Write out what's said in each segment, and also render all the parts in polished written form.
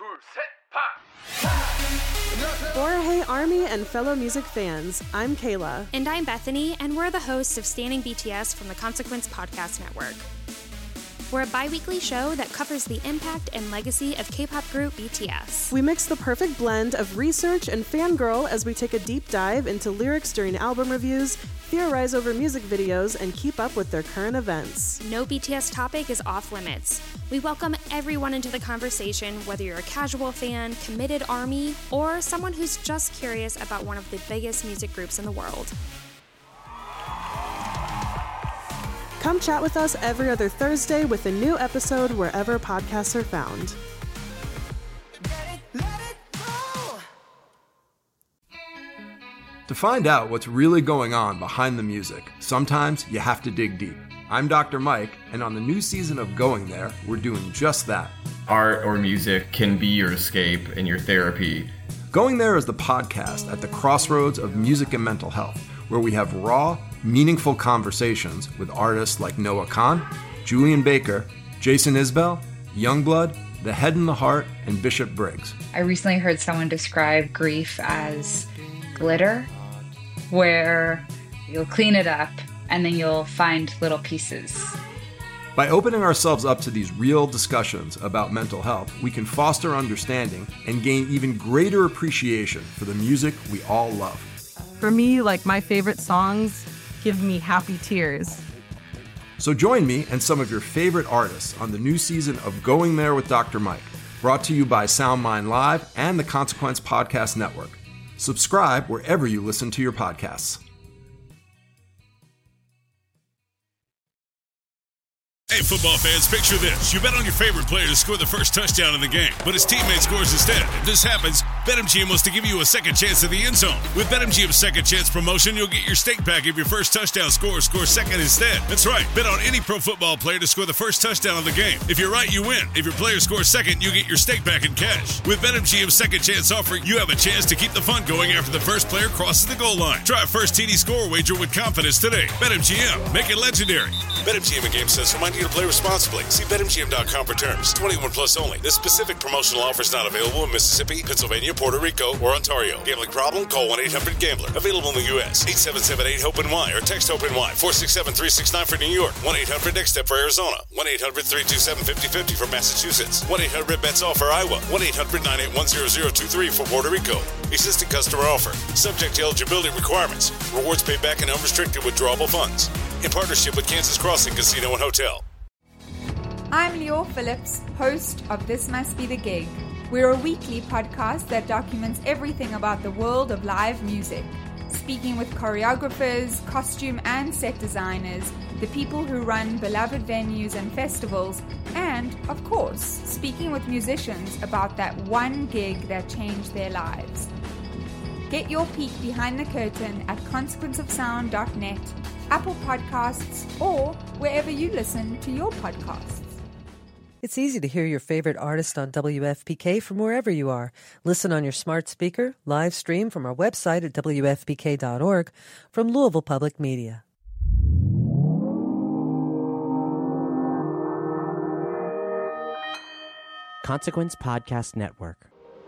For Hey Army and fellow music fans, I'm Kayla. And I'm Bethany, and we're the hosts of Standing BTS from the Consequence Podcast Network. We're a bi-weekly show that covers the impact and legacy of K-pop group BTS. We mix the perfect blend of research and fangirl as we take a deep dive into lyrics during album reviews, theorize over music videos, and keep up with their current events. No BTS topic is off limits. We welcome everyone into the conversation, whether you're a casual fan, committed ARMY, or someone who's just curious about one of the biggest music groups in the world. Come chat with us every other Thursday with a new episode wherever podcasts are found. To find out what's really going on behind the music, sometimes you have to dig deep. I'm Dr. Mike, and on the new season of Going There, we're doing just that. Art or music can be your escape and your therapy. Going There is the podcast at the crossroads of music and mental health, where we have raw, meaningful conversations with artists like Noah Kahn, Julian Baker, Jason Isbell, Youngblood, The Head and the Heart, and Bishop Briggs. I recently heard someone describe grief as glitter, where you'll clean it up and then you'll find little pieces. By opening ourselves up to these real discussions about mental health, we can foster understanding and gain even greater appreciation for the music we all love. For me, my favorite songs give me happy tears. So join me and some of your favorite artists on the new season of Going There with Dr. Mike, brought to you by SoundMind Live and the Consequence Podcast Network. Subscribe wherever you listen to your podcasts. Hey, football fans, picture this. You bet on your favorite player to score the first touchdown in the game, but his teammate scores instead. If this happens, BetMGM wants to give you a second chance at the end zone. With BetMGM's second chance promotion, you'll get your stake back if your first touchdown score second instead. That's right. Bet on any pro football player to score the first touchdown of the game. If you're right, you win. If your player scores second, you get your stake back in cash. With BetMGM's second chance offer, you have a chance to keep the fun going after the first player crosses the goal line. Try a first TD score wager with confidence today. BetMGM. Make it legendary. BetMGM and GameSense remind you to play responsibly. See BetMGM.com for terms. 21 plus only. This specific promotional offer is not available in Mississippi, Pennsylvania, Puerto Rico, or Ontario. Gambling problem? Call 1-800-GAMBLER. Available in the U.S. 877-8-HOPE-NY or text HOPE-NY 467-369 for New York. 1-800-NEXT-STEP for Arizona. 1-800-327-5050 for Massachusetts. 1-800-BETS-ALL for Iowa. 1-800-981-0023 for Puerto Rico. Existing customer offer. Subject to eligibility requirements. Rewards paid back in unrestricted withdrawable funds. In partnership with Kansas Crossing Casino and Hotel. I'm Leo Phillips, host of This Must Be the Gig. We're a weekly podcast that documents everything about the world of live music, speaking with choreographers, costume and set designers, the people who run beloved venues and festivals, and, of course, speaking with musicians about that one gig that changed their lives. Get your peek behind the curtain at consequenceofsound.net, Apple Podcasts, or wherever you listen to your podcasts. It's easy to hear your favorite artist on WFPK from wherever you are. Listen on your smart speaker, live stream from our website at WFPK.org, from Louisville Public Media. Consequence Podcast Network.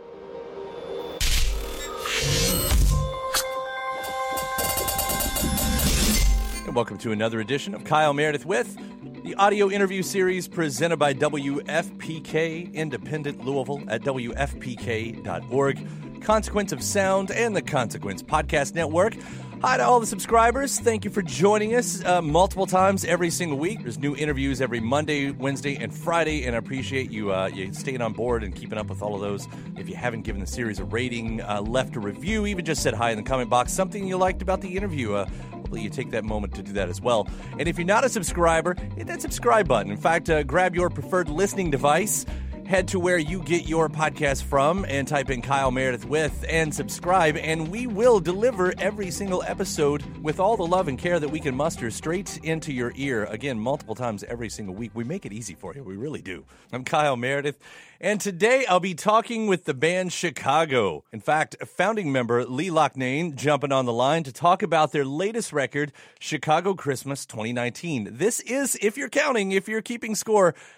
And welcome to another edition of Kyle Meredith with, the audio interview series presented by WFPK Independent Louisville at WFPK.org, Consequence of Sound, and the Consequence Podcast Network. Hi to all the subscribers. Thank you for joining us multiple times every single week. There's new interviews every Monday, Wednesday, and Friday, and I appreciate you staying on board and keeping up with all of those. If you haven't given the series a rating, left a review, even just said hi in the comment box, something you liked about the interview, hopefully you take that moment to do that as well. And if you're not a subscriber, hit that subscribe button. In fact, grab your preferred listening device, head to where you get your podcast from and type in Kyle Meredith with and subscribe, and we will deliver every single episode with all the love and care that we can muster straight into your ear. Again, multiple times every single week. We make it easy for you. We really do. I'm Kyle Meredith, and today I'll be talking with the band Chicago. In fact, founding member Lee Loughnane jumping on the line to talk about their latest record, Chicago Christmas 2019. This is, if you're counting, if you're keeping score,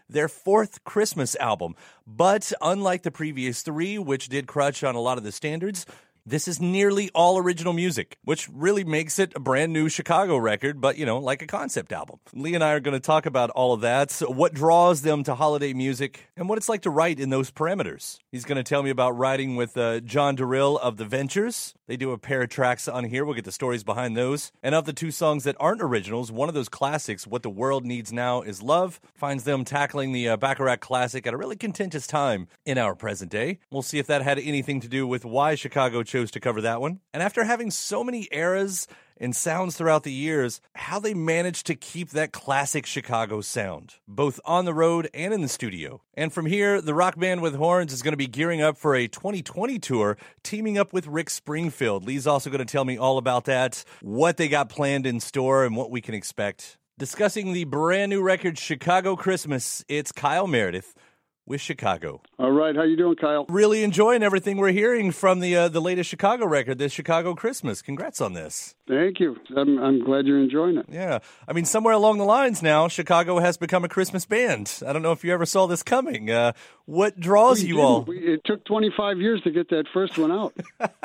their fourth Christmas album. But unlike the previous three, which did crutch on a lot of the standards, this is nearly all original music, which really makes it a brand new Chicago record, but, like a concept album. Lee and I are going to talk about all of that, so what draws them to holiday music, and what it's like to write in those parameters. He's going to tell me about writing with John Durrill of The Ventures. They do a pair of tracks on here. We'll get the stories behind those. And of the two songs that aren't originals, one of those classics, What the World Needs Now is Love, finds them tackling the Bacharach classic at a really contentious time in our present day. We'll see if that had anything to do with why Chicago chose to cover that one. And after having so many eras and sounds throughout the years, how they managed to keep that classic Chicago sound, both on the road and in the studio. And from here, the rock band with horns is going to be gearing up for a 2020 tour, teaming up with Rick Springfield. Lee's also going to tell me all about that, what they got planned in store, and what we can expect. Discussing the brand new record, Chicago Christmas, it's Kyle Meredith with Chicago. All right, how you doing, Kyle? Really enjoying everything we're hearing from the latest Chicago record, this Chicago Christmas. Congrats on this. Thank you. I'm glad you're enjoying it. Yeah. I mean, somewhere along the lines now, Chicago has become a Christmas band. I don't know if you ever saw this coming. What draws you all? It took 25 years to get that first one out.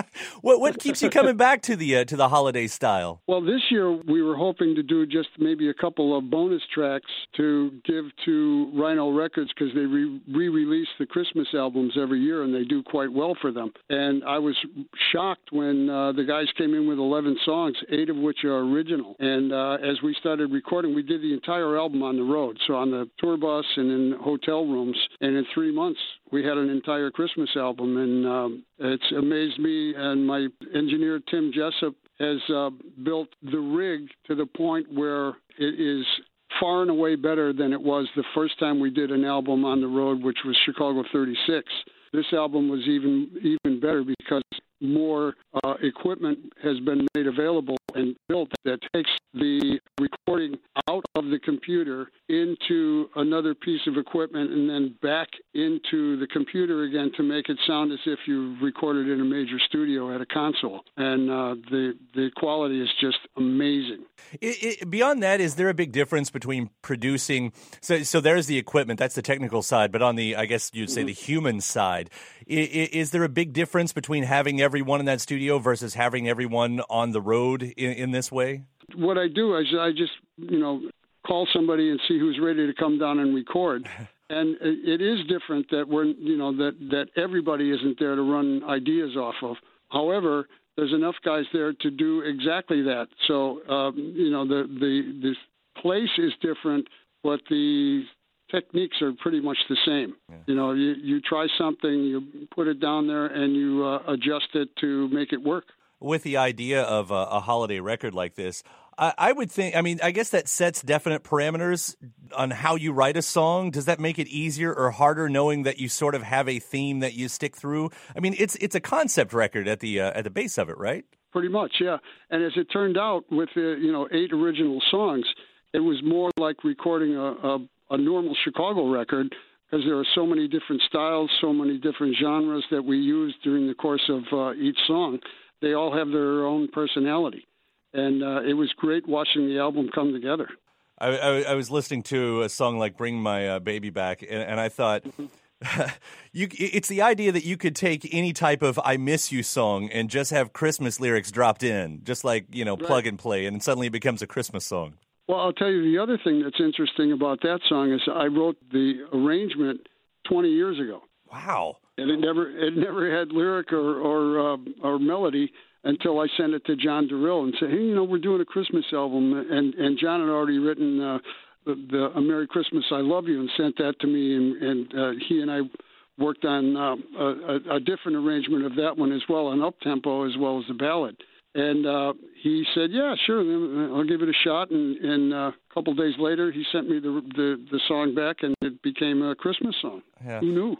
What keeps you coming back to the holiday style? Well, this year we were hoping to do just maybe a couple of bonus tracks to give to Rhino Records, because they re-release the Christmas albums every year, and they do quite well for them. And I was shocked when the guys came in with 11 songs, 8 of which are original. And as we started recording, we did the entire album on the road, so on the tour bus and in hotel rooms. And in 3 months, we had an entire Christmas album. And it's amazed me, and my engineer, Tim Jessup, has built the rig to the point where it is far and away better than it was the first time we did an album on the road, which was Chicago 36. This album was even better because more equipment has been made available and built that takes the recording out of the computer into another piece of equipment and then back into the computer again to make it sound as if you recorded in a major studio at a console. And the quality is just amazing. Beyond that, is there a big difference between producing? So there's the equipment, that's the technical side, but on the, I guess you'd say, the human side, is there a big difference between having everyone in that studio versus having everyone on the road in this way? What I do is I just, call somebody and see who's ready to come down and record. And it is different that that everybody isn't there to run ideas off of. However, there's enough guys there to do exactly that. So, the place is different, but the techniques are pretty much the same. Yeah. You try something, you put it down there, and you adjust it to make it work. With the idea of a holiday record like this, I would think, I guess that sets definite parameters on how you write a song. Does that make it easier or harder knowing that you sort of have a theme that you stick through? It's a concept record at the base of it, right? Pretty much, yeah. And as it turned out, with 8 original songs, it was more like recording a normal Chicago record, because there are so many different styles, so many different genres that we use during the course of each song. They all have their own personality. And it was great watching the album come together. I was listening to a song like Bring My Baby Back, and I thought, it's the idea that you could take any type of I Miss You song and just have Christmas lyrics dropped in, just like, plug and play, and suddenly it becomes a Christmas song. Well, I'll tell you the other thing that's interesting about that song is I wrote the arrangement 20 years ago. Wow. And it never had lyric or melody until I sent it to John Durrill and said, hey, we're doing a Christmas album. And John had already written the A Merry Christmas, I Love You, and sent that to me. And he and I worked on a different arrangement of that one as well, an up-tempo as well as the ballad. And he said, yeah, sure, I'll give it a shot. And a couple days later, he sent me the song back, and it became a Christmas song. Yeah. Who knew?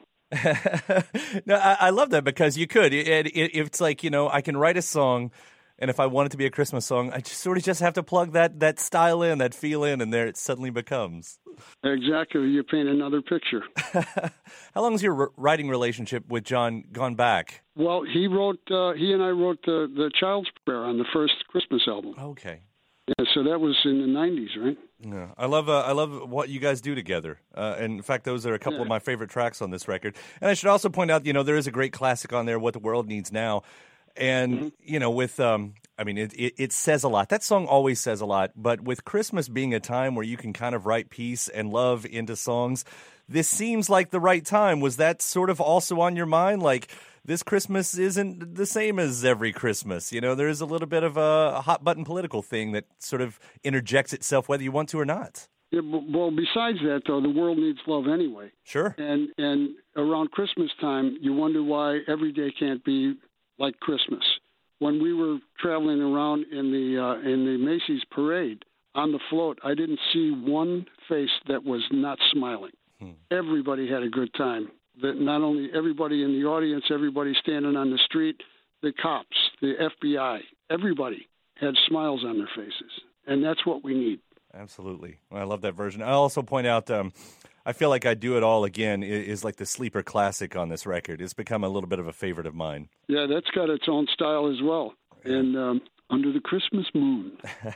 No, I love that, because you could. It's like, I can write a song, and if I want it to be a Christmas song, I just have to plug that style in, that feel in, and there it suddenly becomes. Exactly. You paint another picture. How long has your writing relationship with John gone back? Well, he and I wrote the Child's Prayer on the first Christmas album. Okay. Yeah, so that was in the 90s, right? Yeah, I love what you guys do together. And in fact, those are a couple of my favorite tracks on this record. And I should also point out, there is a great classic on there, "What the World Needs Now," and with it says a lot. That song always says a lot. But with Christmas being a time where you can kind of write peace and love into songs, this seems like the right time. Was that sort of also on your mind, like? This Christmas isn't the same as every Christmas. There is a little bit of a hot button political thing that sort of interjects itself whether you want to or not. Yeah, well, besides that, though, the world needs love anyway. Sure. And around Christmas time, you wonder why every day can't be like Christmas. When we were traveling around in the Macy's parade on the float, I didn't see one face that was not smiling. Everybody had a good time. That not only everybody in the audience, everybody standing on the street, the cops, the FBI, everybody had smiles on their faces. And that's what we need. Absolutely. I love that version. I also point out, I feel like I Do It All Again is like the sleeper classic on this record. It's become a little bit of a favorite of mine. Yeah, that's got its own style as well. And Under the Christmas Moon.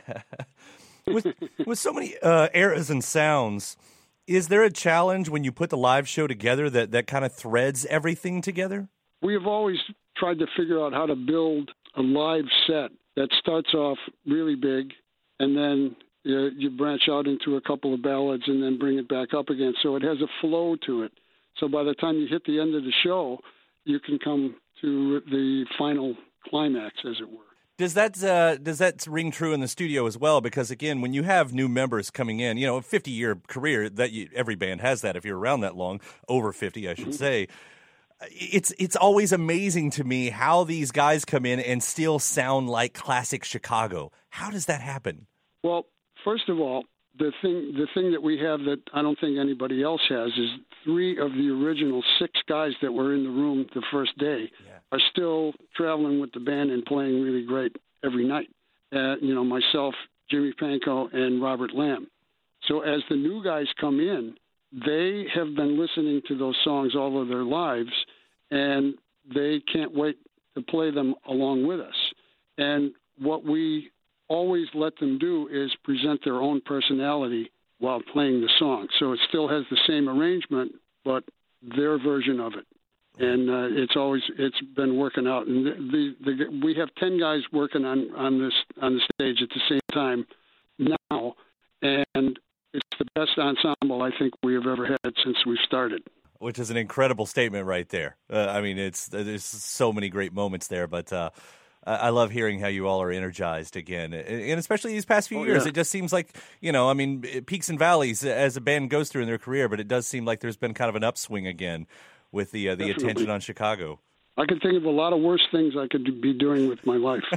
With so many eras and sounds, is there a challenge when you put the live show together that kind of threads everything together? We have always tried to figure out how to build a live set that starts off really big, and then you branch out into a couple of ballads and then bring it back up again. So it has a flow to it. So by the time you hit the end of the show, you can come to the final climax, as it were. Does that ring true in the studio as well? Because again, when you have new members coming in, a 50-year career every band has that. If you're around that long, over 50, I should say, it's always amazing to me how these guys come in and still sound like classic Chicago. How does that happen? Well, first of all, the thing that we have that I don't think anybody else has is 3 of the original 6 guys that were in the room the first day are still traveling with the band and playing really great every night. Myself, Jimmy Pankow, and Robert Lamb. So as the new guys come in, they have been listening to those songs all of their lives, and they can't wait to play them along with us. And what we always let them do is present their own personality while playing the song. So it still has the same arrangement, but their version of it. And it's been working out. And we have 10 guys working on the stage at the same time now, and it's the best ensemble I think we have ever had since we started. Which is an incredible statement right there. There's so many great moments there, but I love hearing how you all are energized again, and especially these past few years. Yeah. It just seems like, peaks and valleys as a band goes through in their career, but it does seem like there's been kind of an upswing again with the attention on Chicago. I could think of a lot of worse things I could be doing with my life.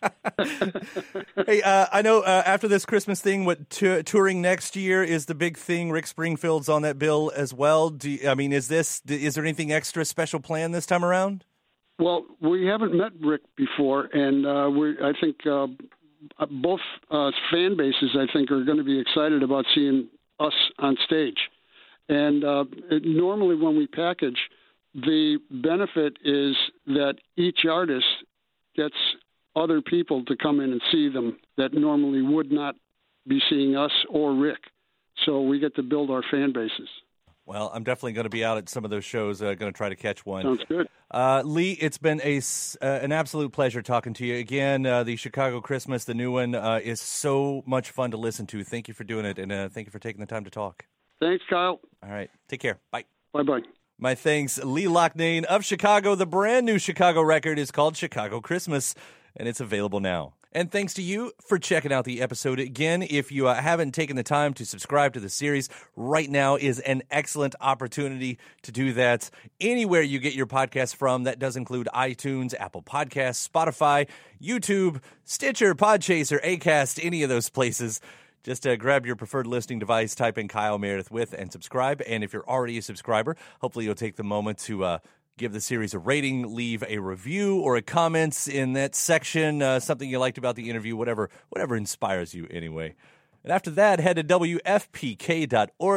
Hey, I know after this Christmas thing, touring next year is the big thing. Rick Springfield's on that bill as well. Is there anything extra special planned this time around? Well, we haven't met Rick before, and I think both fan bases, I think, are going to be excited about seeing us on stage. And normally when we package, the benefit is that each artist gets other people to come in and see them that normally would not be seeing us or Rick. So we get to build our fan bases. Well, I'm definitely going to be out at some of those shows, going to try to catch one. Sounds good. Lee, it's been an absolute pleasure talking to you. Again, the Chicago Christmas, the new one, is so much fun to listen to. Thank you for doing it, and thank you for taking the time to talk. Thanks, Kyle. All right. Take care. Bye. Bye-bye. My thanks, Lee Loughnane of Chicago. The brand new Chicago record is called Chicago Christmas, and it's available now. And thanks to you for checking out the episode. Again, if you haven't taken the time to subscribe to the series, right now is an excellent opportunity to do that. Anywhere you get your podcast from, that does include iTunes, Apple Podcasts, Spotify, YouTube, Stitcher, Podchaser, Acast, any of those places. Just grab your preferred listening device, type in Kyle Meredith with, and subscribe. And if you're already a subscriber, hopefully you'll take the moment to give the series a rating, leave a review or a comment in that section, something you liked about the interview, whatever inspires you anyway. And after that, head to WFPK.org,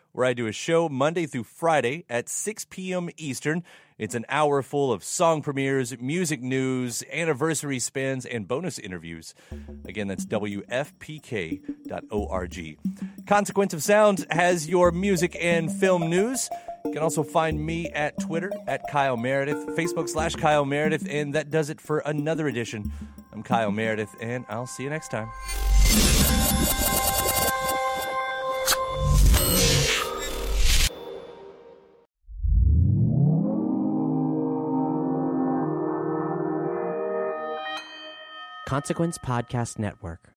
where I do a show Monday through Friday at 6 p.m. Eastern. It's an hour full of song premieres, music news, anniversary spins, and bonus interviews. Again, that's WFPK.org. Consequence of Sound has your music and film news. You can also find me at Twitter at Kyle Meredith, Facebook/Kyle Meredith, and that does it for another edition. I'm Kyle Meredith, and I'll see you next time. Consequence Podcast Network.